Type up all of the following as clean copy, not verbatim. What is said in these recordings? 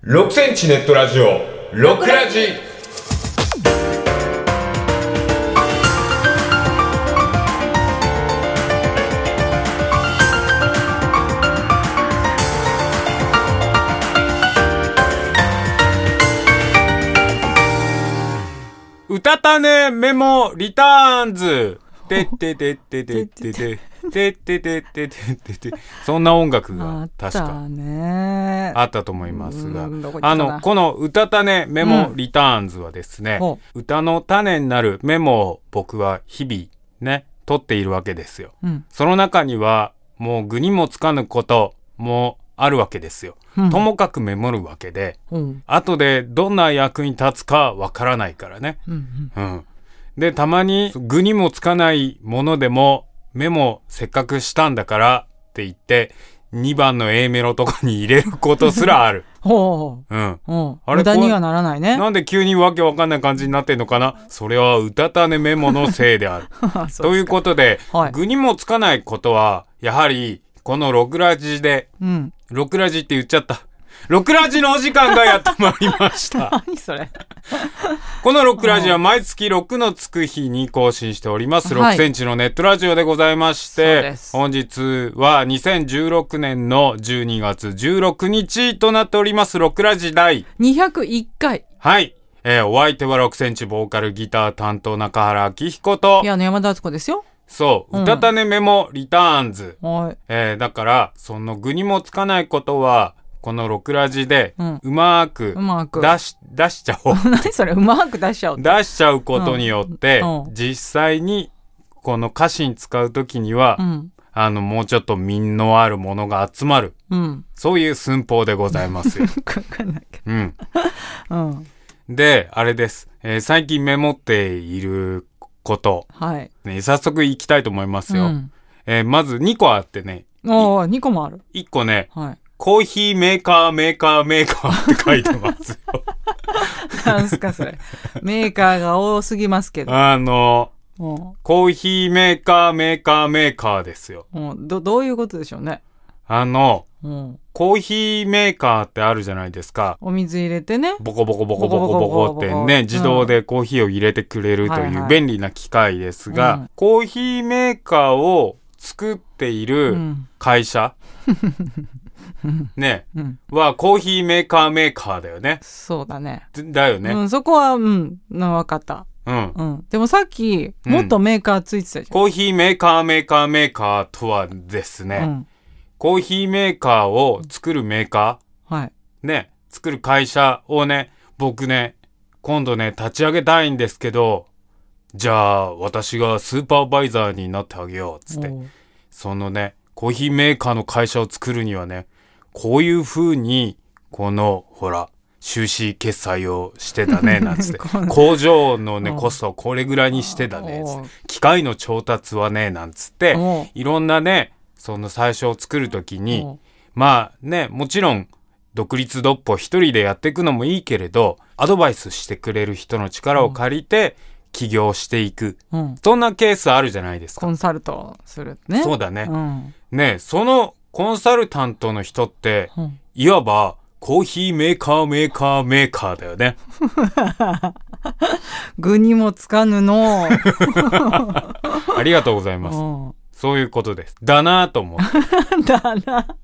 6センチネットラジオ6ラジ。 うたたねメモリターンズてっててっててってててっててっててて、そんな音楽が確かあったと思いますが、このうたたねメモリターンズはですね、歌の種になるメモを僕は日々ね取っているわけですよ、その中にはもう具にもつかぬこともあるわけですよ、ともかくメモるわけで、後でどんな役に立つかわからないからね、でたまに具にもつかないものでもメモせっかくしたんだからって言って2番の A メロとかに入れることすらあるあれ無駄にはならないね。 なんで急にわけわかんない感じになってんのかな。それはうたたねメモのせいであるということで、具にもつかないことはやはりこの6ラジで、6ラジって言っちゃった。6ラジのお時間がやってまいりました何それこの6ラジは毎月6のつく日に更新しております6センチのネットラジオでございまして、本日は2016年の12月16日となっております。6ラジ第 201回。 はい、お相手は6センチボーカルギター担当中原明彦と山田敦子ですよ。 そう、うたたねメモリターンズ、だからその具にもつかないことはこの6ラジでうまく出しちゃおう何それうまく出しちゃおう出しちゃうことによって、実際にこの歌詞に使うときには、もうちょっと品のあるものが集まる、そういう寸法でございますよ分かんないけど、 であれです、最近メモっていること、早速いきたいと思いますよ、まず2個あってね。 2個もある。 1個ね、コーヒーメーカーって書いてますよなんすかそれ。メーカーが多すぎますけど。 コーヒーメーカーですよ。 どういうことでしょうね。 コーヒーメーカーってあるじゃないですか。 お水入れてね。 ボコボコってね、自動でコーヒーを入れてくれるという便利な機械ですが、コーヒーメーカーを作っている会社、ね、はコーヒーメーカーだよね。 そうだね。 だよね。 そこは分かった。でもさっきもっとメーカーついてたじゃん。 コーヒーメーカーとはですね、コーヒーメーカーを作るメーカー、ね、作る会社をね、僕ね、今度ね立ち上げたいんですけど、じゃあ私がスーパーバイザーになってあげようっつって、そのねコーヒーメーカーの会社を作るにはね、こういう風にこのほら収支決済をしてたねなんつって工場のねコストをこれぐらいにしてたねつって、機械の調達はねなんつって、いろんなねその最初を作るときに、まあねもちろん独立独歩一人でやっていくのもいいけれど、アドバイスしてくれる人の力を借りて起業していく、そんなケースあるじゃないですか。 コンサルトするね。 そうだね、ね、そのコンサルタントの人って、いわばコーヒーメーカーだよね具にもつかぬのありがとうございます、そういうことです。だなと思ってだ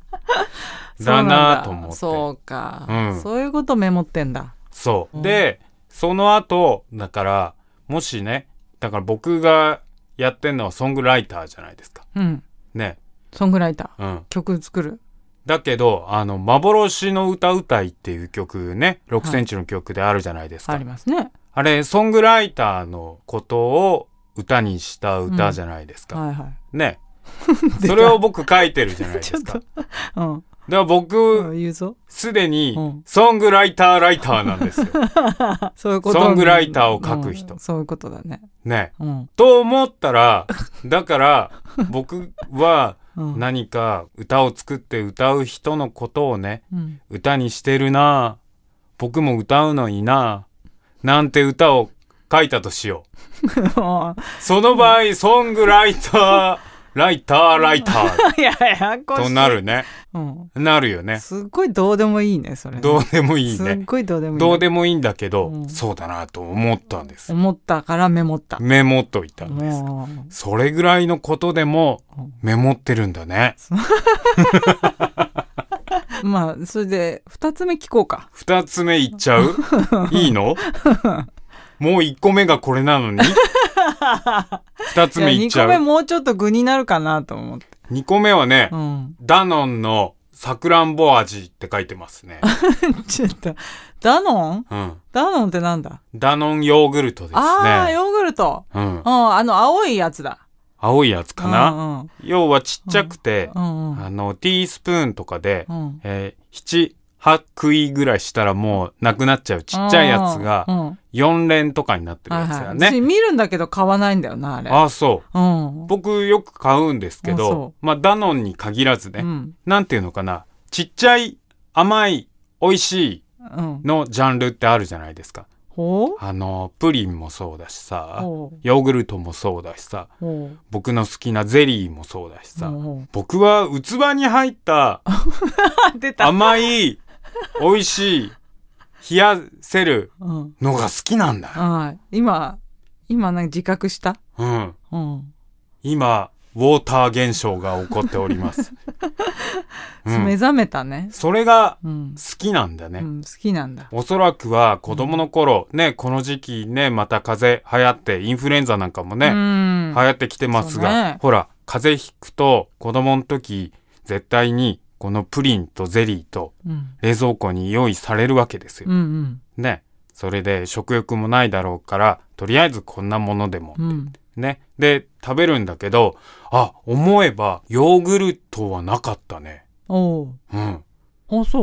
なと思って。 そうか、そういうことメモってんだ。 そう、でその後だからもしね、だから僕がやってんのはソングライターじゃないですか、ね、ソングライター、曲作る。 だけど幻の歌うたいっていう曲ね、6センチの曲であるじゃないですか、 ありますね。 あれソングライターのことを歌にした歌じゃないですか、ねそれを僕書いてるじゃないですかだから僕すでにソングライターなんですよそういうこと。 ソングライターを書く人、 そういうことだね。 と思ったら、だから僕は何か歌を作って歌う人のことをね、歌にしてるな、僕も歌うのにななんて歌を書いたとしようその場合ソングライターライターいややこしいとなるね、なるよね。 すっごいどうでもいいねそれね。 どうでもいいね。 すっごいどうでもいい、 どうでもいいんだけど、そうだなと思ったんです。 思ったからメモった。 メモっといたんです。それぐらいのことでもメモってるんだね。 まあそれで2つ目聞こうか。 2つ目いっちゃういいのもう1個目がこれなのに2つ目いっちゃう。 2個目もうちょっと具になるかなと思って。 2個目はね、ダノンのさくらんぼ味って書いてますね。 ちょっとダノン、ダノンってなんだ。 ダノンヨーグルトですね。 ああヨーグルト、青いやつだ。 青いやつかな、要はちっちゃくて、ティースプーンとかで、7、8食いぐらいしたらもうなくなっちゃうちっちゃいやつが4連とかになってるやつだよね。 私見るんだけど買わないんだよなあれ。 あ、そう。僕よく買うんですけど、まあダノンに限らずね、なんていうのかな、ちっちゃい甘い美味しいのジャンルってあるじゃないですか。プリンもそうだしさ、ヨーグルトもそうだしさ、僕の好きなゼリーもそうだしさ、僕は器に入った甘い美味しい冷やせるのが好きなんだ。 今なんか自覚した？ 今ウォーター現象が起こっております。 目覚めたね。 それが好きなんだね。 好きなんだ。 おそらくは子供の頃、ね、この時期ね、また風邪流行って、インフルエンザなんかもね、流行ってきてますが、ほら、風邪ひくと子供の時、絶対にこのプリンとゼリーと冷蔵庫に用意されるわけですよ。ね。それで食欲もないだろうから、とりあえずこんなものでも。ね。で、食べるんだけど、思えば、ヨーグルトはなかったね。そう。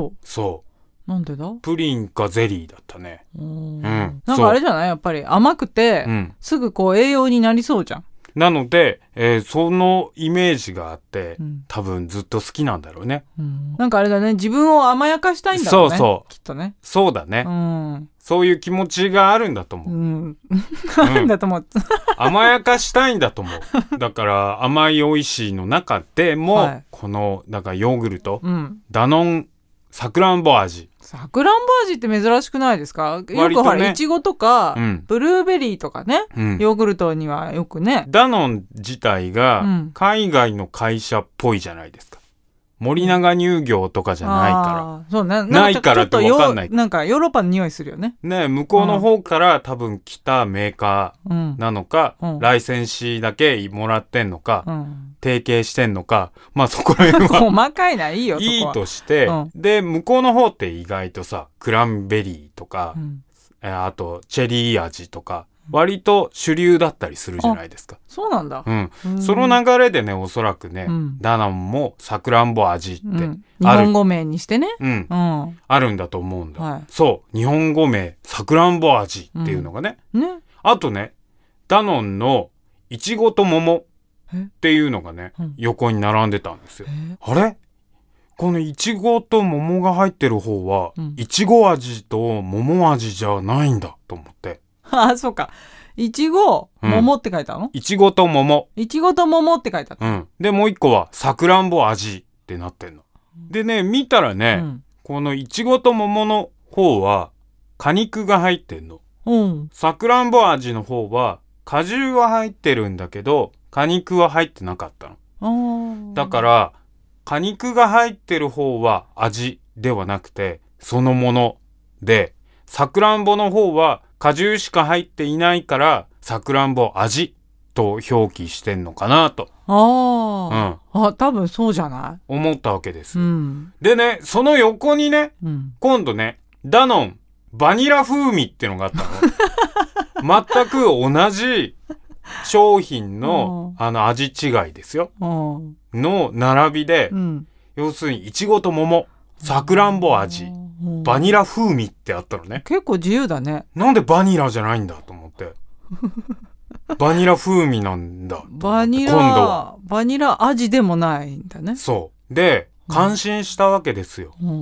そう。 なんでだ？ プリンかゼリーだったね。 なんかあれじゃない？やっぱり甘くて、すぐこう栄養になりそうじゃん。 なので、そのイメージがあって、多分ずっと好きなんだろうね。 なんかあれだね、自分を甘やかしたいんだろうね。そう。きっとね。 そうだね。そういう気持ちがあるんだと思う。 なんだと思う。 甘やかしたいんだと思う。だから甘い美味しいの中でも、このだからヨーグルト、ダノンさくらんぼ味。 さくらんぼ味って珍しくないですか？よくほら、いちごとか、ブルーベリーとかね、ヨーグルトにはよくね。 ダノン自体が海外の会社っぽいじゃないですか。森永乳業とかじゃないから。 そうね。 ないからって分かんない。 なんかヨーロッパの匂いするよね。 ね、向こうの方から多分来たメーカーなのか、ライセンシーだけもらってんのか、提携してんのか、まあそこら辺は細かいないいよ。 いいとして、で向こうの方って意外とさ、クランベリーとか、あとチェリー味とか。割と主流だったりするじゃないですか。 そうなんだ。 その流れでね、おそらくね、ダノンもさくらんぼ味って日本語名にしてね。 あるんだと思うんだ。そう、日本語名さくらんぼ味っていうのがね。あとね、ダノンのいちごと桃っていうのがね、横に並んでたんですよ。あれ？このいちごと桃が入ってる方は、いちご味と桃味じゃないんだと思って。 そうか。いちご、桃って書いてあるの？ いちごと桃。 いちごと桃って書いてある。 で、もう一個は、さくらんぼ味ってなってんの。でね、見たらね、このいちごと桃の方は、果肉が入ってんの。さくらんぼ味の方は、果汁は入ってるんだけど、果肉は入ってなかったの。だから、果肉が入ってる方は味ではなくて、そのもので、さくらんぼの方は、果汁しか入っていないから、さくらんぼ味と表記してんのかなと。 多分そうじゃない？ 思ったわけです。でね、その横にね、今度ね、ダノンバニラ風味ってのがあったの。全く同じ商品の味違いですよ。の並びで、要するにいちごと桃、さくらんぼ味。バニラ風味ってあったのね。 結構自由だね。 なんでバニラじゃないんだと思って。バニラ風味なんだ。 バニラ味でもないんだね。 そう。で、感心したわけですよ。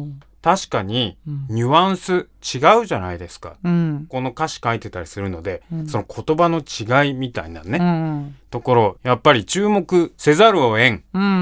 確かにニュアンス違うじゃないですか、うん、この歌詞書いてたりするので、うん、その言葉の違いみたいなね、うん、ところやっぱり注目せざるを得ん、うんうん、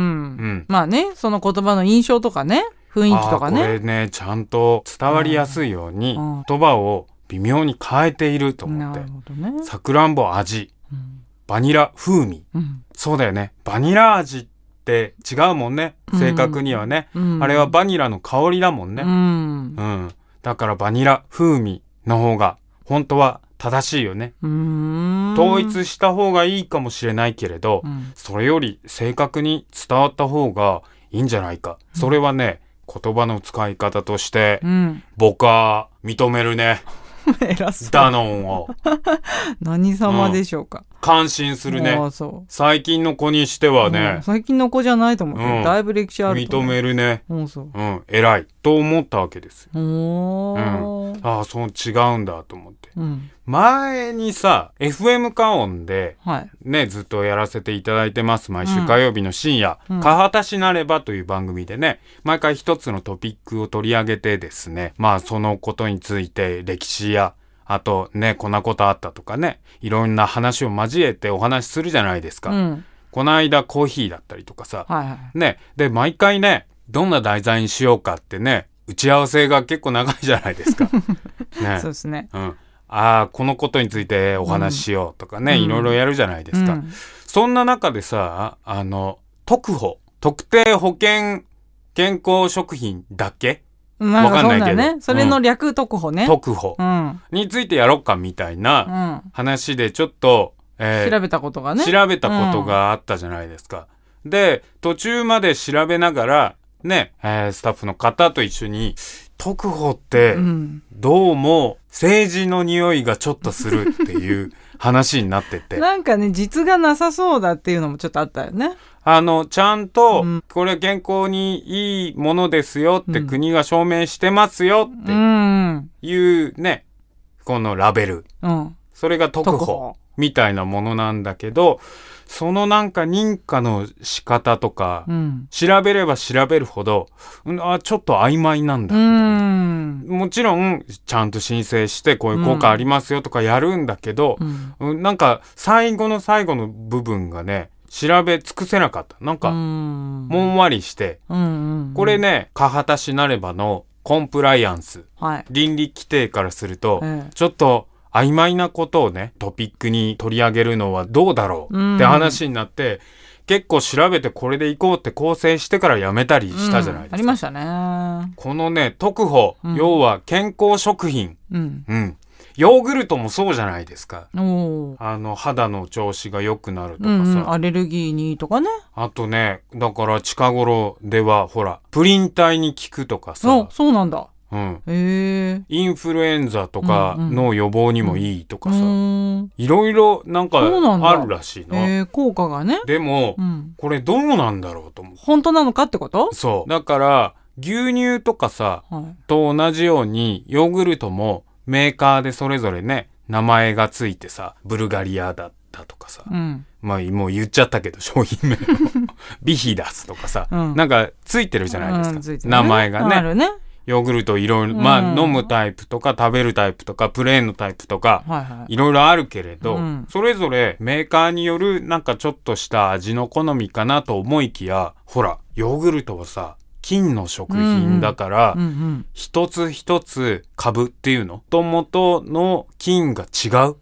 まあねその言葉の印象とかね雰囲気とかねこれねちゃんと伝わりやすいように言葉を微妙に変えていると思って、ね、さくらんぼ味、うん、バニラ風味、うん、そうだよねバニラ味って違うもんね正確にはね、うん、あれはバニラの香りだもんね、うんうん、だからバニラ風味の方が本当は正しいよね。統一した方がいいかもしれないけれど、うん、それより正確に伝わった方がいいんじゃないか、うん、それはね言葉の使い方として、うん、僕は認めるね偉そうダノンを何様でしょうか、 感心するね。最近の子にしてはね、 最近の子じゃないと思って、だいぶ歴史あると認めるね、偉いと思ったわけですよ、ああそう違うんだと思って、前にさ FM カオンで、ねずっとやらせていただいてます毎週火曜日の深夜、カハタシなればという番組でね毎回一つのトピックを取り上げてですねまあそのことについて歴史やあとねこんなことあったとかねいろんな話を交えてお話しするじゃないですか、この間コーヒーだったりとかさ、ねで毎回ねどんな題材にしようかってね打ち合わせが結構長いじゃないですかねそうですね、 このことについてお話ししようとかね、いろいろやるじゃないですか、そんな中でさ特保特定保険健康食品だっけわかんないけど、ね、 それの略特保ね、 特保についてやろうかみたいな話でちょっと、 調べたことがね調べたことがあったじゃないですか、で途中まで調べながらね、スタッフの方と一緒に特保ってどうも政治の匂いがちょっとするっていう話になっててなんかね実がなさそうだっていうのもちょっとあったよね。 ちゃんとこれ健康にいいものですよって国が証明してますよっていうね、このラベル、それが特保みたいなものなんだけどそのなんか認可の仕方とか、調べれば調べるほど、ちょっと曖昧なんだみたいな。もちろんちゃんと申請してこういう効果ありますよとかやるんだけど、なんか最後の最後の部分がね調べ尽くせなかった。なんかもんわりして、これねカハタシなればのコンプライアンス、倫理規定からすると、ちょっと曖昧なことをねトピックに取り上げるのはどうだろうって話になって、結構調べてこれでいこうって構成してからやめたりしたじゃないですか、 ありましたね。 このね特保、要は健康食品、ヨーグルトもそうじゃないですか。肌の調子が良くなるとかさ、 アレルギーにとかね。 あとねだから近頃ではほらプリン体に効くとかさ。 そうなんだ。 インフルエンザとかの予防にもいいとかさ、いろいろなんかあるらしいな。 効果がね。 でも、これどうなんだろうと思う。 本当なのかってこと？ そうだから牛乳とかさ、と同じようにヨーグルトもメーカーでそれぞれね名前がついてさブルガリアだったとかさ、まあもう言っちゃったけど商品名ビヒダスとかさ、なんかついてるじゃないですか、名前がね。あるね。ヨーグルトいろいろ、飲むタイプとか食べるタイプとかプレーンのタイプとか、いろいろあるけれど、それぞれメーカーによるなんかちょっとした味の好みかなと思いきや、ほらヨーグルトはさ菌の食品だから、一つ一つ株っていうのと元の菌が違う。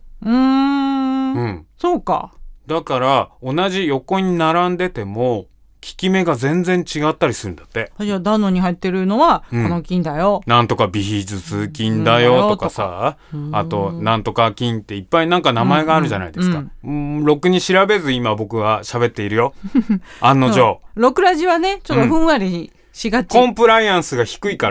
そうか。 だから同じ横に並んでても効き目が全然違ったりするんだって。 じゃあダノンに入ってるのはこの菌だよ、 なんとかビヒズス菌だよとかさ、あとなんとか菌っていっぱいなんか名前があるじゃないですか。ろくに調べず今僕は喋っているよ案の定。 ロクラジはねちょっとふんわりしがち、 コンプライアンスが低いから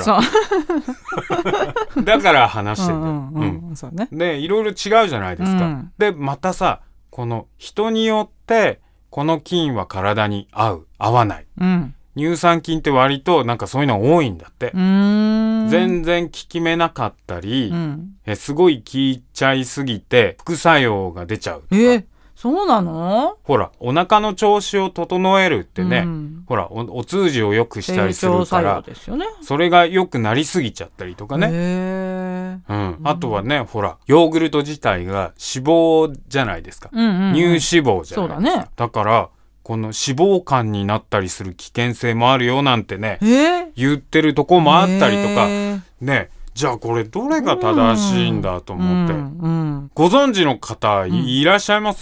だから話してて、でいろいろ違うじゃないですか、でまたさこの人によってこの菌は体に合う合わない、乳酸菌って割となんかそういうの多いんだって。全然効き目なかったり、すごい効いちゃいすぎて副作用が出ちゃうとか。 そうなの？ ほら、お腹の調子を整えるってね、ほら お通じを良くしたりするから、 ですよね、 それが良くなりすぎちゃったりとかね。あとはね、ほら、ヨーグルト自体が脂肪じゃないですか。乳脂肪じゃないですか。そうだね。だから、この脂肪肝になったりする危険性もあるよなんてね、言ってるとこもあったりとか、ね、じゃあこれどれが正しいんだと思って、ご存知の方 いらっしゃいます？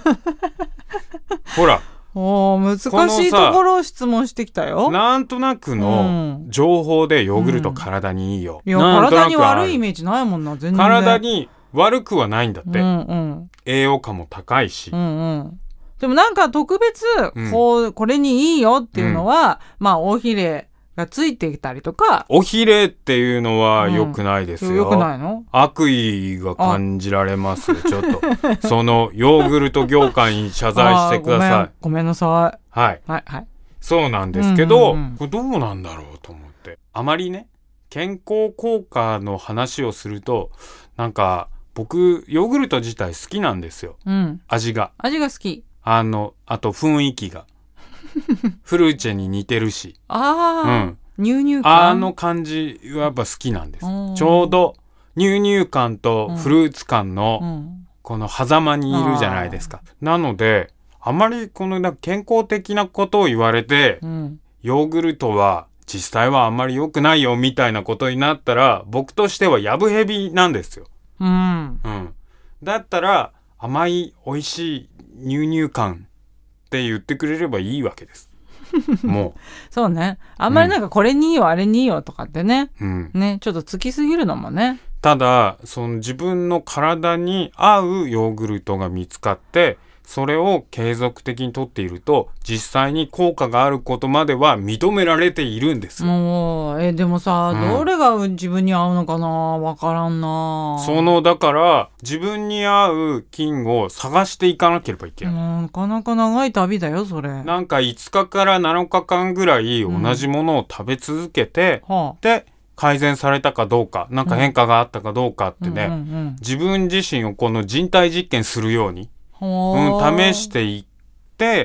ほら、 難しいところを質問してきたよ。 なんとなくの情報でヨーグルト体にいいよ。 いや、体に悪いイメージないもんな、全然。 体に悪くはないんだって。栄養価も高いし。でもなんか特別、これにいいよっていうのは、まあ、尾ひれがついてきたりとか。 尾ひれっていうのは良くないですよ。 良くないの？ 悪意が感じられますよ、ちょっと。そのヨーグルト業界に謝罪してください。 ごめんなさい。はい。そうなんですけど、これどうなんだろうと思って。あまりね、健康効果の話をすると、なんか、僕、ヨーグルト自体好きなんですよ。味が。 味が好き。 あと雰囲気が。フルーチェに似てるし。 乳乳感。 感じはやっぱ好きなんです。ちょうど乳乳感とフルーツ感のこの狭間にいるじゃないですか。なので、あまりこの健康的なことを言われて、ヨーグルトは実際はあんまり良くないよみたいなことになったら、僕としてはやぶへびなんですよ。だったら甘い美味しい乳乳感って言ってくれればいいわけです。もうそうね。あんまりなんかこれにいいよ、あれにいいよとかってね、ね、ちょっとつきすぎるのもね。 ただその自分の体に合うヨーグルトが見つかって、それを継続的にとっていると実際に効果があることまでは認められているんですよ。 もうでもさ、どれが自分に合うのかな、わからんな。 だから自分に合う菌を探していかなければいけない。 なかなか長い旅だよそれ。 なんか5日から7日間ぐらい同じものを食べ続けて、で改善されたかどうか、なんか変化があったかどうかってね、自分自身をこの人体実験するように試していって、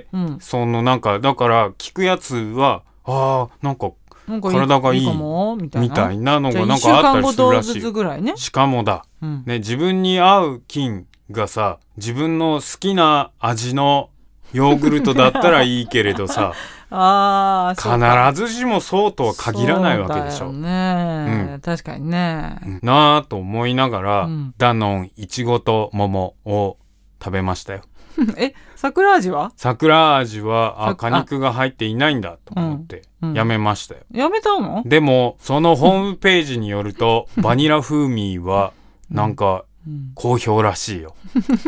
なんかだから聞くやつはなんか体がいいみたいなのがなんかあったりするらしい。しかもだ、ね、自分に合う菌がさ、自分の好きな味のヨーグルトだったらいいけれどさ必ずしもそうとは限らないわけでしょ。 確かにね。 なぁと思いながら、ダノンいちごと桃を食べましたよ。 桜味は？ 桜味は果肉が入っていないんだと思ってやめましたよ。 やめたの？ でもそのホームページによるとバニラ風味はなんか好評らしいよ。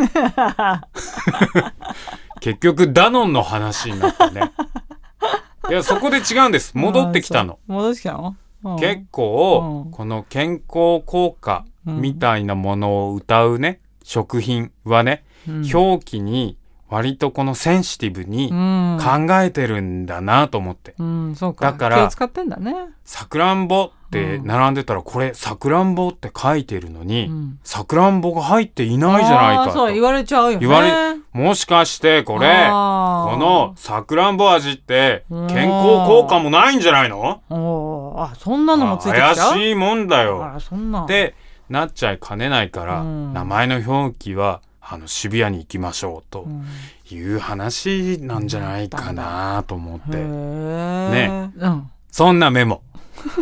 結局ダノンの話になってね。いや、そこで違うんです。戻ってきたの。 戻ってきたの？ 結構この健康効果みたいなものを謳うね、食品はね、表記に割とこのセンシティブに考えてるんだなと思って。 そうか。だから気を使ってんだね。 さくらんぼって並んでたら、これさくらんぼって書いてるのに、さくらんぼが入っていないじゃないかと。 そう言われちゃうよね。 もしかしてこれこのさくらんぼ味って健康効果もないんじゃないの？ そんなのもついてきちゃう？ 怪しいもんだよ。 そんなってなっちゃいかねないから、名前の表記は渋谷に行きましょうという話なんじゃないかなと思ってね、そんなメモ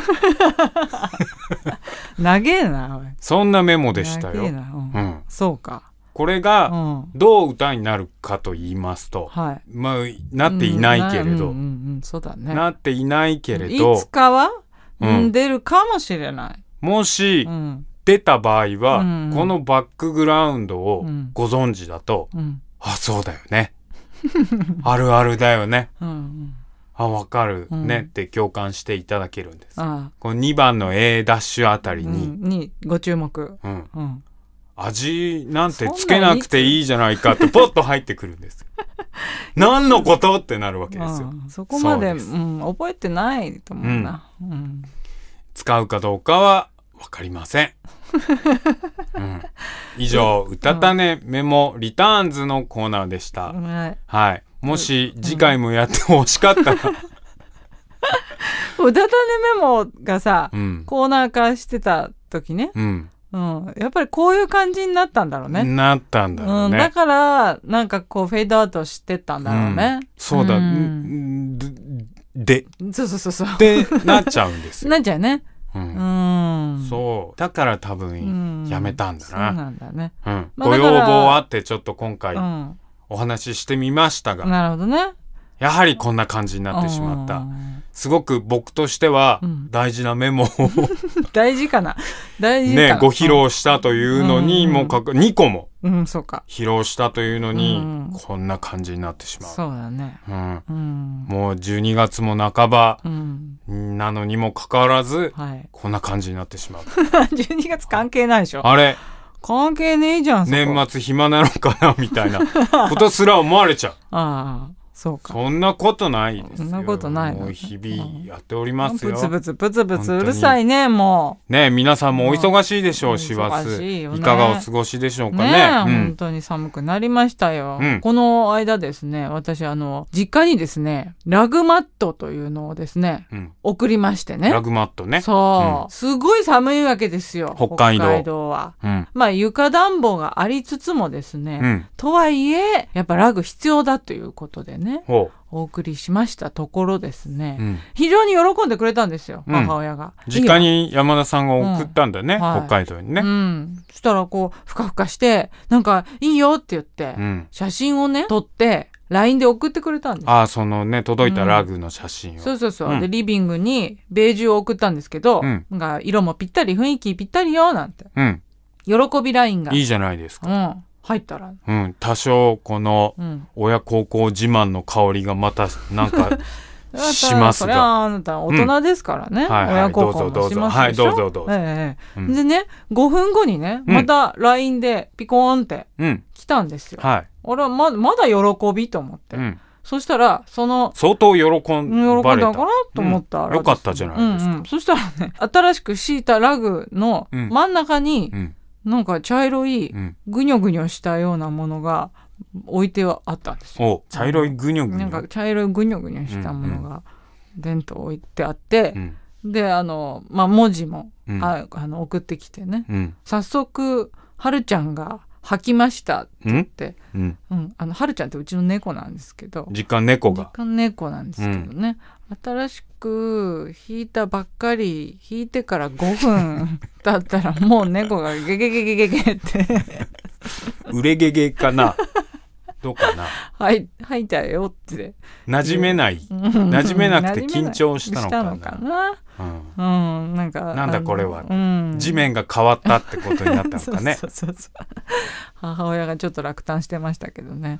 長えな。 そんなメモでしたよ。 そうか。 これがどう歌になるかと言いますと、まあなっていないけれど、 そうだね。 なっていないけれど、 いつかは出るかもしれない。 もし出た場合は、このバックグラウンドをご存知だと、そうだよね。あるあるだよね。わかるねって共感していただけるんです。この2番の A ダッシュあたりにご注目。 味なんてつけなくていいじゃないかってポッと入ってくるんです。何のことってなるわけですよ。 そこまで覚えてないと思うな。 使うかどうかはわかりません。うん、以上、うたた寝メモリターンズのコーナーでした。はい。もし次回もやってほしかったら、 うたた寝メモがさ、コーナー化してた時ね。やっぱりこういう感じになったんだろうね。 なったんだろうね。 だから、なんかこう、フェードアウトしてったんだろうね。 そうだ。 そう。 で、なっちゃうんですよ。 なっちゃうね。 そう。だから多分、やめたんだな。そうなんだね。 ご要望あってちょっと今回、お話ししてみましたが。 なるほどね。 やはりこんな感じになってしまった。すごく僕としては大事なメモを大事かな大事かなね、ご披露したというのに、もう2個もそうか披露したというのに、こんな感じになってしまう。 そうだね。 もう12月も半ばなのにもかかわらず、こんな感じになってしまう。 12月関係ないでしょ。 あれ関係ねえじゃん。 年末暇なのかなみたいなことすら思われちゃう。 ああ。そうか。 そんなことないですよ。 そんなことないの。 もう日々やっておりますよ。 ブツブツうるさいね、もう。ね、皆さんもお忙しいでしょう、師走。いかがお過ごしでしょうかね。 本当に寒くなりましたよ。この間ですね、私実家にですね、ラグマットというのをですね、送りましてね。 ラグマットね。 そう。すごい寒いわけですよ。 北海道は。まあ床暖房がありつつもですね、とはいえ、やっぱラグ必要だということでね。お送りしましたところですね、非常に喜んでくれたんですよ、母親が。 実家に山田さんが送ったんだね、北海道にね。 そしたらこうふかふかしてなんかいいよって言って、写真をね撮って LINE で送ってくれたんです。 ああ、そのね届いたラグの写真を。 そう、でリビングにベージュを送ったんですけど、なんか色もぴったり雰囲気ぴったりよなんて、喜び LINE がいいじゃないですか。 入ったら、 多少この親孝行自慢の香りがまたなんかしますが、 それはあなた大人ですからね、親孝行もしますでしょ。 どうぞ。 でね、5分後にねまた LINE でピコーンって来たんですよ。俺はまだ喜びと思って、そしたら相当喜んばれたかなと思ったら、 よかったじゃないですか。 そしたらね、新しく敷いたラグの真ん中に、なんか茶色いぐにょぐにょしたようなものが置いてあったんですよ。 茶色いぐにょぐにょ。 なんか茶色いぐにょぐにょしたものがでんと置いてあって、で文字も送ってきてね、早速はるちゃんが吐きましたって言って、はるちゃんってうちの猫なんですけど、 実家猫なんですけどね、新しく引いたばっかり、引いてから5分経ったらもう猫がゲゲゲゲゲゲってうれゲゲかなどうかな、 吐いたよって馴染めなくて緊張したのかな。なんだこれは、地面が変わったってことになったのかね。 そう母親がちょっと落胆してましたけどね。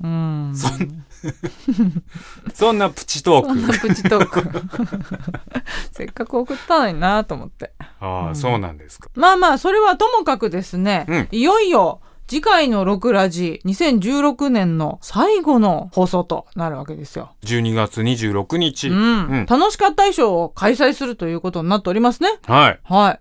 そんなプチトークせっかく送ったのになと思って。 そうなんですか。 まあそれはともかくですね、いよいよ次回の6ラジ2016年の最後の放送となるわけですよ。 12月26日。 楽しかった衣装を開催するということになっておりますね。 はい。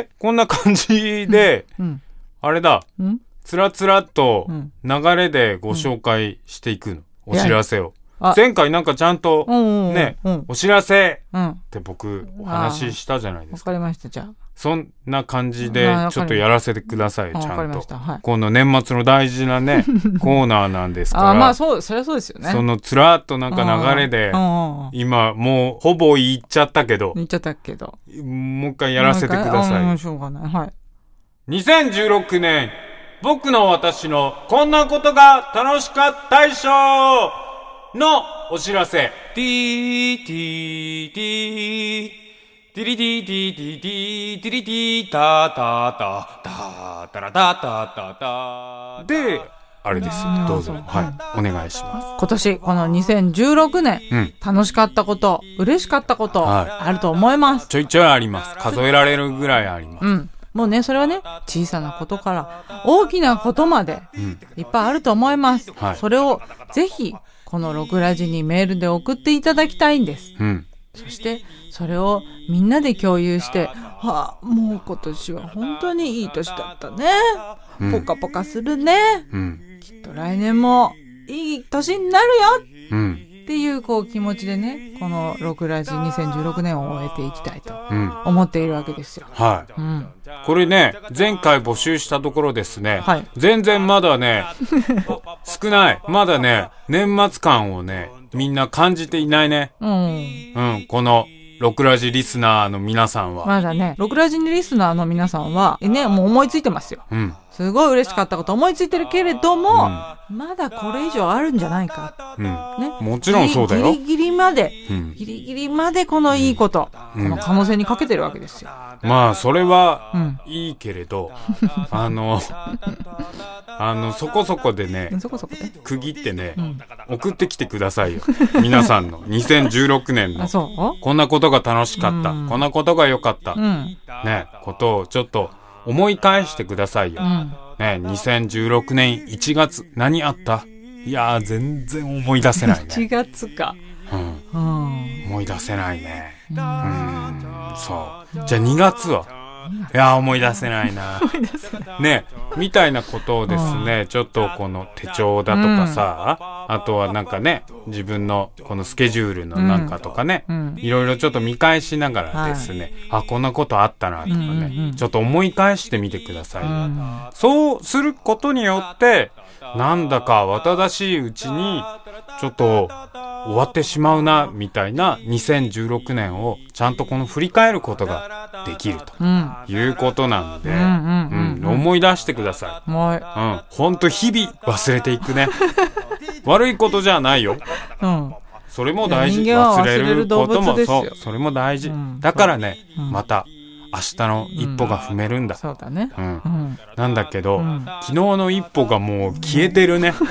こんな感じで、あれだ、つらつらっと流れでご紹介していくの、お知らせを。前回なんかちゃんとね、お知らせって僕お話ししたじゃないですか。 わかりました。じゃあそんな感じでちょっとやらせてください。ちゃんとこの年末の大事なねコーナーなんですから。 まあそりゃそうですよね。 そのつらっとなんか流れで今もうほぼ言っちゃったけど、もう一回やらせてください。 しょうがない。 2016年僕の私のこんなことが楽しかった大賞のお知らせ。ティーティーティーティリティーティーティーティーティリティータタタタタラタタタタで、あれですよ。どうぞ。お願いします。 今年この2016年、楽しかったこと、嬉しかったこと、あると思います。 ちょいちょいあります。数えられるぐらいあります。 もうね、それはね、小さなことから大きなことまでいっぱいあると思います。それをぜひこの6ラジにメールで送っていただきたいんです。そしてそれをみんなで共有してもう今年は本当にいい年だったね、ポカポカするね、きっと来年もいい年になるよ、っていう気持ちでね、この6ラジ2016年を終えていきたいと思っているわけですよ。 はい。これね、前回募集したところですね、全然まだね、少ない。まだね、年末感をね、みんな感じていないね。この6ラジリスナーの皆さんは。 まだね、6ラジリスナーの皆さんは、ね、もう思いついてますよ。すごい嬉しかったこと思いついてるけれども、まだこれ以上あるんじゃないか。ね、 もちろんそうだよ。 ギリギリまで、ギリギリまでこのいいこと、この可能性にかけてるわけですよ。 まあ、それは、いいけれど、そこそこでね、区切ってね、送ってきてくださいよ。皆さんの2016年の、こんなことが楽しかった、こんなことが良かった、ね、ことをちょっと思い返してくださいよ。ね、2016年1月何あった？いやー、全然思い出せないね。 1月か。 思い出せないね。そう。じゃあ2月はいやー、思い出せないな。ね、みたいなことをですね、ちょっとこの手帳だとかさ、あとはなんかね、自分のこのスケジュールのなんかとかね、いろいろちょっと見返しながらですね、こんなことあったなとかね、ちょっと思い返してみてくださいよ。そうすることによって、なんだか慌ただしいうちに、ちょっと終わってしまうな、みたいな2016年をちゃんとこの振り返ることができるということなんで、思い出してください。ほんと日々忘れていくね。悪いことじゃないよ。それも大事。忘れることもそう。それも大事。だからね、また明日の一歩が踏めるんだ。 そうだね。 なんだけど、昨日の一歩がもう消えてるね。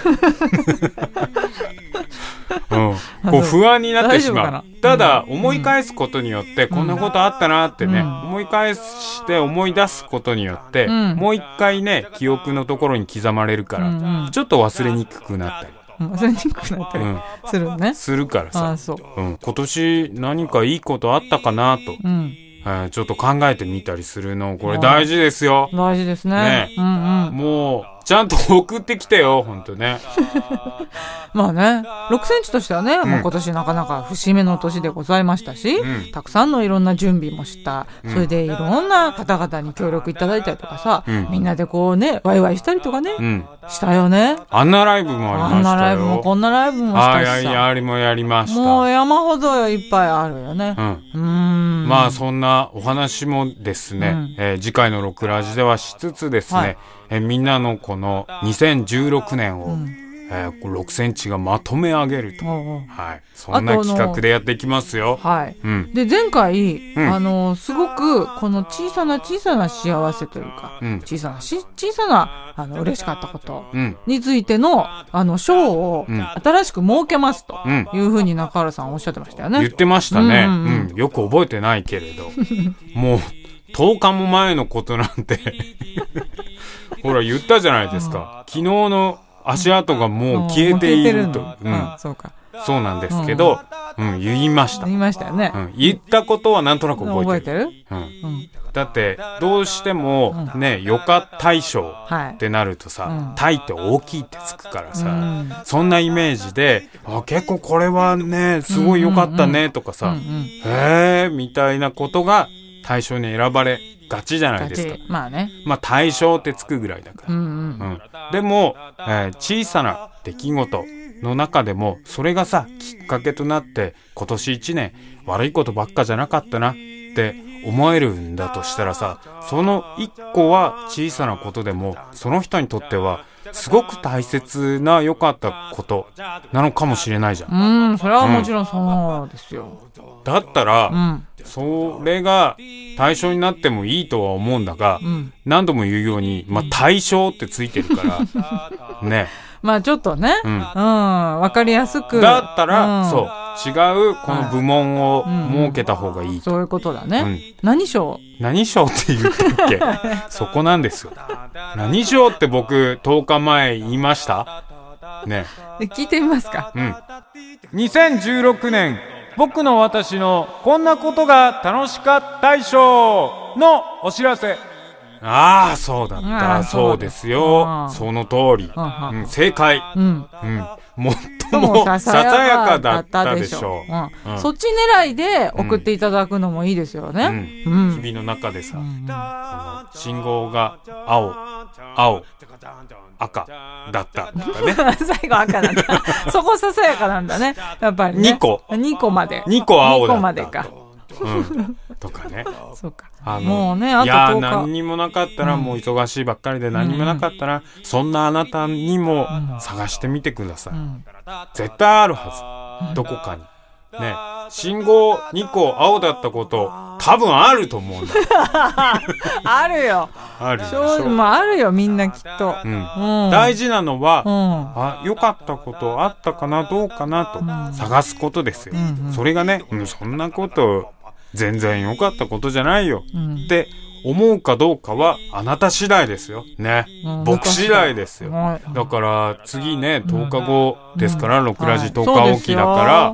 こう不安になってしまう。ただ思い返すことによってこんなことあったなってね、思い返して思い出すことによって、もう一回ね、記憶のところに刻まれるから、ちょっと忘れにくくなったり。 忘れにくくなったりするね。 するからさ。今年何かいいことあったかなと。ちょっと考えてみたりするの、これ大事ですよ。 大事ですね。 もう、ちゃんと送ってきてよ、ほんとね。 まあね、6センチとしてはね、もう今年なかなか節目の年でございましたし、たくさんのいろんな準備もした。それでいろんな方々に協力いただいたりとかさ、みんなでこうね、ワイワイしたりとかね、したよね。 あんなライブもありましたよ。 あんなライブもこんなライブもしたしさ。 あれもやりました。 もう山ほどいっぱいあるよね。 まあそんなお話もですね、次回の6ラジではしつつですね、みんなのこの2016年を、6センチがまとめ上げると、そんな企画でやっていきますよ。 で前回、すごくこの小さな幸せというか、小さな嬉しかったことについての賞を新しく設けますというふうに中原さんおっしゃってましたよね。 言ってましたね。よく覚えてないけれどもう10日も前のことなんてほら言ったじゃないですか。昨日の足跡がもう消えていると。そうなんですけど、言いました。 言いましたよね。 言ったことはなんとなく覚えてる。だってどうしてもね、余暇大賞ってなるとさ、大って大きいってつくからさ、そんなイメージで、結構これはね、すごい良かったねとかさ、みたいなことが大賞に選ばれがちじゃないですか。 まあね。 まあ大賞ってつくぐらいだから。でも、小さな出来事の中でも、それがさ、きっかけとなって、今年1年悪いことばっかじゃなかったなって思えるんだとしたらさ、その1個は小さなことでも、その人にとってはすごく大切な良かったことなのかもしれないじゃん。 それはもちろんそうですよ。 だったら、それが対象になってもいいとは思うんだが、何度も言うように、対象ってついてるからね。 まあちょっとね、わかりやすく。 だったら、そう、違うこの部門を設けた方がいい。 そういうことだね。何賞って言ったっけそこなんですよ。何賞って僕10日前言いましたね。 聞いてみますか。 2016年僕の私のこんなことが楽しかった大賞のお知らせ。ああ、そうだった。そうですよ。その通り。正解。最もささやかだったでしょう。そっち狙いで送っていただくのもいいですよね。 日々の中でさ、信号が青、赤だったとかね。 最後赤なんだ。そこささやかなんだね。やっぱりね。2個まで。 2個青だった。2 個までか。 とかね。 そうか。もうね、あと10日。いや、 何にもなかったら、もう忙しいばっかりで何にもなかったら、そんなあなたにも探してみてください。絶対あるはず。どこかに。ね。信号2個青だったこと、多分あると思うんだ。 あるよ。 あるでしょ。まあ、あるよ、みんなきっと。 大事なのは、良かったことあったかな、どうかなと探すことですよ。それがね、そんなこと全然良かったことじゃないよって思うかどうかはあなた次第ですよね。僕次第ですよ。だから次ね、10日後ですから、6ラジ10日おきだから、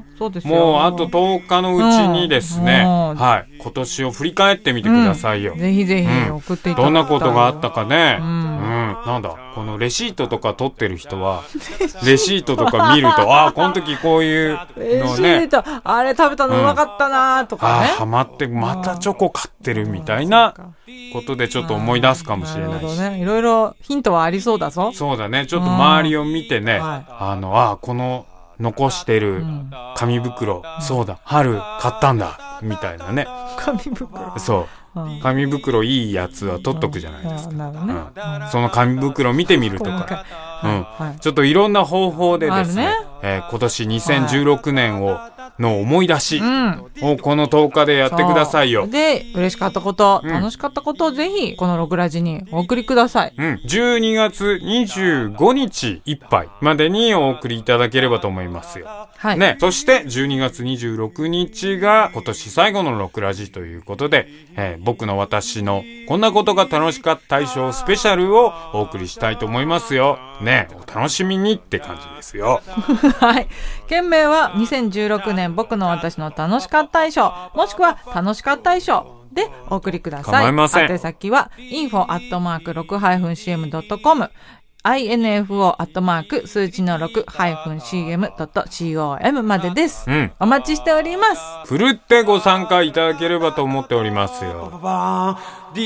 もうあと10日のうちにですね、はい、今年を振り返ってみてくださいよ。 ぜひぜひ送っていただきたい。 どんなことがあったかね。なんだ、このレシートとか取ってる人は、レシートとか見ると、ああ、この時こういうのね。レシート、 あれ食べたのうまかったなとかね。 ハマって、またチョコ買ってるみたいなことでちょっと思い出すかもしれないし。なるほどね。 いろいろヒントはありそうだぞ。 そうだね。ちょっと周りを見てね、この残してる紙袋、そうだ、春買ったんだ、みたいなね。 紙袋。 そう。紙袋いいやつは取っとくじゃないですか。その紙袋見てみるとか、ちょっといろんな方法でですね、今年2016年の思い出しをこの10日でやってくださいよ。 で、嬉しかったこと、楽しかったことをぜひこの6ラジにお送りください。 12月25日いっぱいまでにお送りいただければと思いますよ。はい。ね、そして12月26日が今年最後の6ラジということで、僕の私のこんなことが楽しかった大賞スペシャルをお送りしたいと思いますよ。ね、お楽しみにって感じですよ。 はい。件名は2016年僕の私の楽しかった大賞、もしくは楽しかった大賞でお送りください。 構いません。 宛先は info@6-cm.com info@ 数字の 6-cm.com までです。お待ちしております。 ふるってご参加いただければと思っておりますよ。 で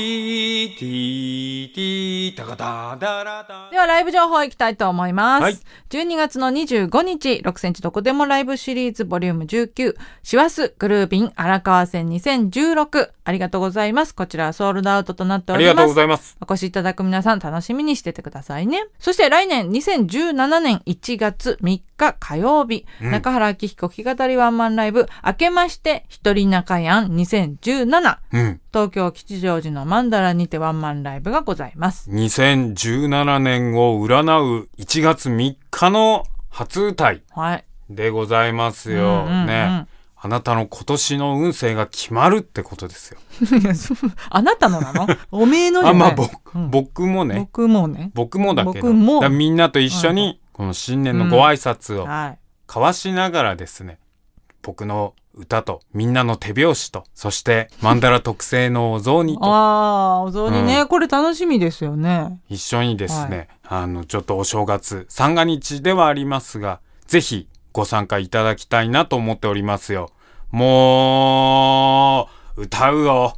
はライブ情報いきたいと思います。はい、12月の25日、6センチどこでもライブシリーズボリューム19、師走グルービン荒川線2016。ありがとうございます。こちらはソールドアウトとなっております。 ありがとうございます。 お越しいただく皆さん楽しみにしててくださいね。そして来年2017年1月3日火曜日、中原明彦弾き語りワンマンライブ、明けまして一人中やん2017、東京吉祥寺のマンダラにてワンマンライブがございます。 2017年を占う1月3日の初歌いでございますよ。ね。あなたの今年の運勢が決まるってことですよ。 あなたのなの？おめえのじゃない？ 僕もね。 僕もね。 僕もだけど。だみんなと一緒にこの新年のご挨拶を交わしながらですね、僕の歌とみんなの手拍子と、そしてマンダラ特製のお雑煮と。 お雑煮ね、これ楽しみですよね。 一緒にですね、ちょっとお正月、三が日ではありますが、ぜひご参加いただきたいなと思っておりますよ。もう、歌うよ。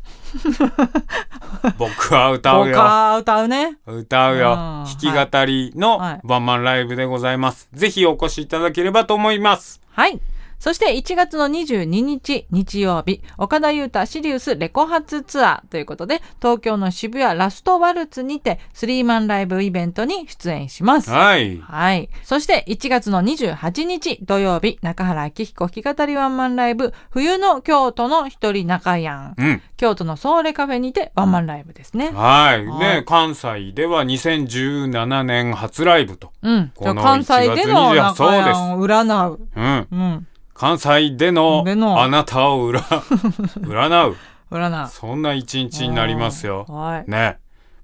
僕は歌うよ。 僕は歌うね。 歌うよ。弾き語りのワンマンライブでございます。ぜひお越しいただければと思います。 はい。そして1月の22日日曜日、岡田優太シリウスレコ発ツアーということで、東京の渋谷ラストワルツにてスリーマンライブイベントに出演します。 はい。 はい。そして1月の28日土曜日、中原明彦弾き語りワンマンライブ、冬の京都の一人中やん。京都のソーレカフェにてワンマンライブですね。 はい。ね、関西では2017年初ライブと。 この関西での中やんを占う。 関西でのあなたを占う。 占う。 そんな一日になりますよ。ね。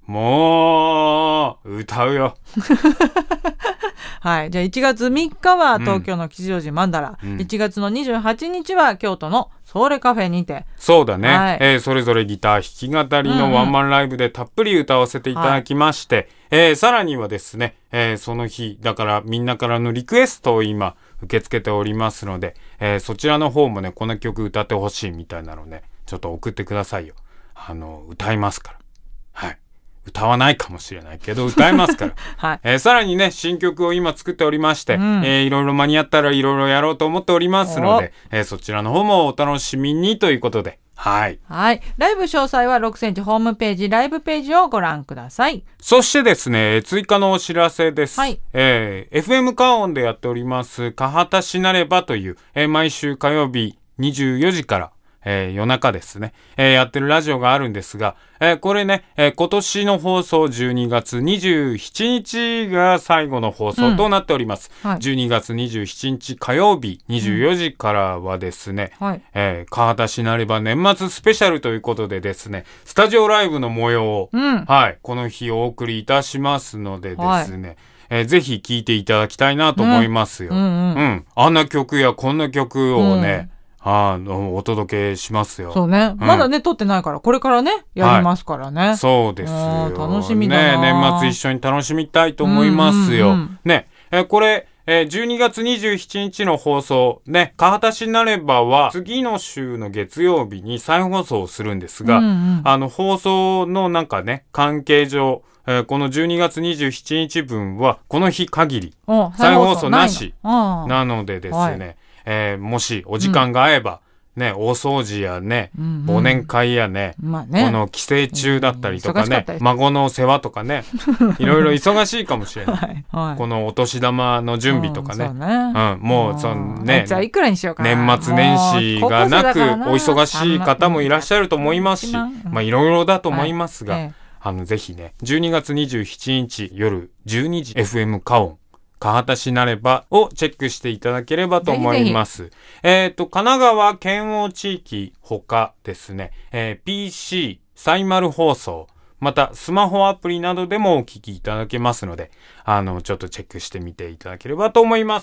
もう歌うよはい。じゃあ1月3日は東京の吉祥寺マンダラ、1月の28日は京都のソーレカフェにて。 そうだね、はい、それぞれギター弾き語りのワンマンライブでたっぷり歌わせていただきまして、さらにはですね、その日だからみんなからのリクエストを今受け付けておりますので、そちらの方もねこの曲歌ってほしいみたいなのねちょっと送ってくださいよ。歌いますから。はい。歌わないかもしれないけど歌いますから、はい。さらにね新曲を今作っておりまして、いろいろ間に合ったらいろいろやろうと思っておりますので、そちらの方もお楽しみにということで、はい。 はい。ライブ詳細は6センチホームページ、ライブページをご覧ください。 そしてですね、追加のお知らせです。はい。FM カオンでやっております、カハタシなればという、毎週火曜日24時から、夜中ですね、やってるラジオがあるんですが、これね、今年の放送12月27日が最後の放送となっております。はい、12月27日火曜日24時からはですね、カハタシなれば年末スペシャルということでですね、スタジオライブの模様を、はい、この日お送りいたしますのでですね、ぜひ聴いていただきたいなと思いますよ。あんな曲やこんな曲をね、お届けしますよ。 そうね。まだね、撮ってないから、これからね、やりますからね。 そうですよ。 楽しみだな。 ね、年末一緒に楽しみたいと思いますよ。ね、これ、12月27日の放送、ね、カハタシなればは、次の週の月曜日に再放送をするんですが、放送のなんかね、関係上、この12月27日分は、この日限り、再放送なし、なのでですね、もしお時間が合えば、ね、大掃除やね、忘年会やね、この帰省中だったりとかね、孫の世話とかね、いろいろ忙しいかもしれない。このお年玉の準備とかね。もう、ね、 じゃあいくらにしようかな。 年末年始がなく、お忙しい方もいらっしゃると思いますし、まあいろいろだと思いますが、ぜひね、12月27日夜12時 FM カオン、カハタシなればをチェックしていただければと思います。神奈川県央地域ほかですね、PC、サイマル放送、またスマホアプリなどでもお聞きいただけますので、ちょっとチェックしてみていただければと思います。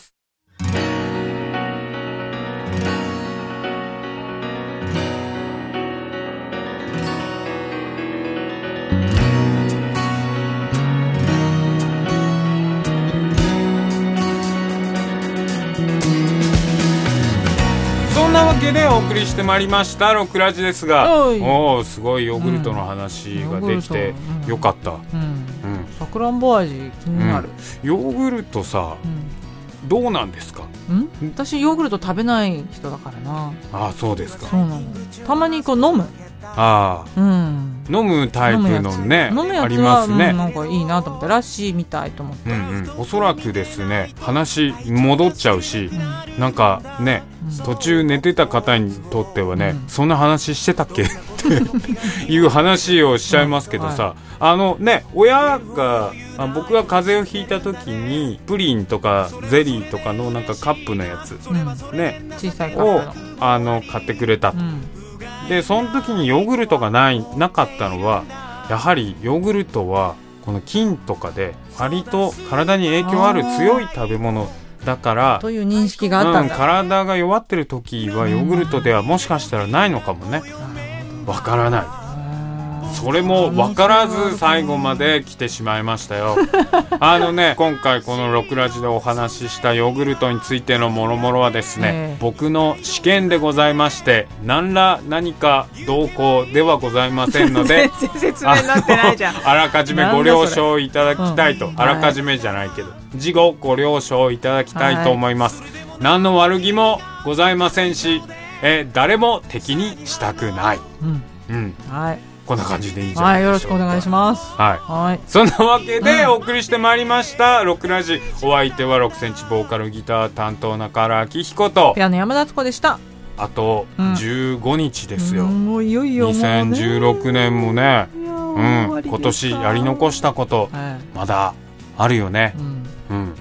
そんなわけでお送りしてまいりましたロックラジですが、すごいヨーグルトの話ができてよかった。 さくらんぼ味気になる。 ヨーグルトさ、どうなんですか？ 私ヨーグルト食べない人だからな。 ああ、そうですか。 そうなの。たまにこう飲む。 飲むタイプのね、ありますね。 なんかいいなと思って、ラッシーみたいと思って。 おそらくですね、話戻っちゃうし、なんかね、途中寝てた方にとってはね、そんな話してたっけっていう話をしちゃいますけどさ、ね、親が僕が風邪をひいた時にプリンとかゼリーとかのなんかカップのやつ、ね、 小さいカップの買ってくれたと。でその時にヨーグルトがなかったのは、やはりヨーグルトはこの菌とかで割と体に影響ある強い食べ物だからという認識があったんだ。 体が弱ってる時はヨーグルトではもしかしたらないのかもね。わからない。それも分からず最後まで来てしまいましたよ。ね、今回このロクラジでお話ししたヨーグルトについてのもろもろはですね、僕の試験でございまして、何か同行ではございませんので全然説明になってないじゃん。 あらかじめご了承いただきたいと、あらかじめじゃないけど事後ご了承いただきたいと思います。何の悪気もございませんし、誰も敵にしたくない。はい、こんな感じでいいじゃないでしょうか。 よろしくお願いします。 そんなわけでお送りしてまいりました、ロックラジ。お相手は6センチボーカルギター担当中原明彦とピアノ山田敦子でした。 あと15日ですよ。 もういよいよ 2016年もね、今年やり残したこと、まだあるよね。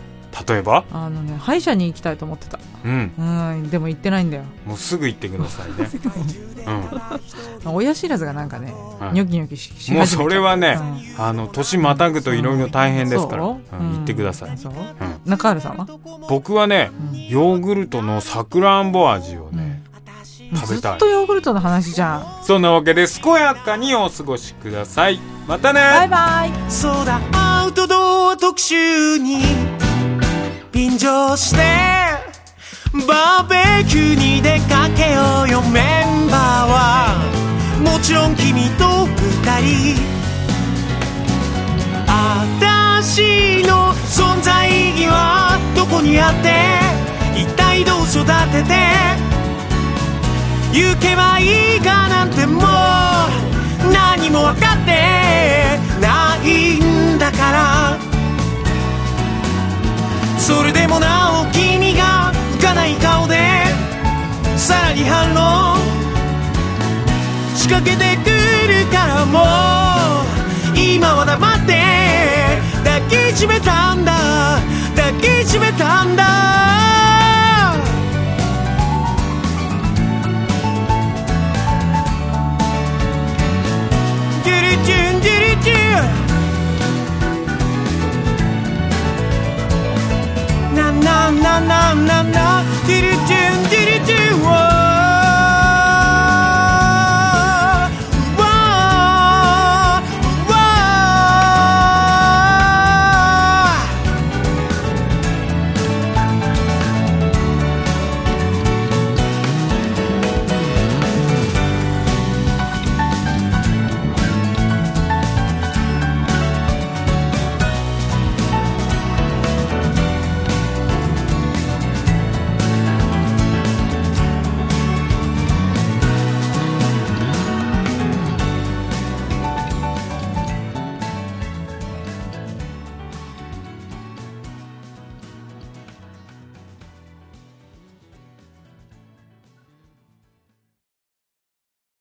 例えば歯医者に行きたいと思ってた。でも行ってないんだよ。 もうすぐ行ってくださいね。 親知らずがなんかね、ニョキニョキし始めちゃう。 もうそれはね、年またぐといろいろ大変ですから、行ってください。 中原さんは？ 僕はね、ヨーグルトのさくらんぼ味をね、食べたい。 ずっとヨーグルトの話じゃん。 そんなわけで健やかにお過ごしください。またね。 バイバイ。 そうだ、アウトドア特集に便乗してバーベキューに出かけようよ。メンバーはもちろん君と二人。私の存在意義はどこにあって、一体どう育てて行けばいいかなんてもう何も分かってないんだから。それでもなお君が浮かない顔でさらに反論仕掛けてくるから、もう今は黙って抱きしめたんだ、抱きしめたんだ。ジュリチュンジュリチュンなななななな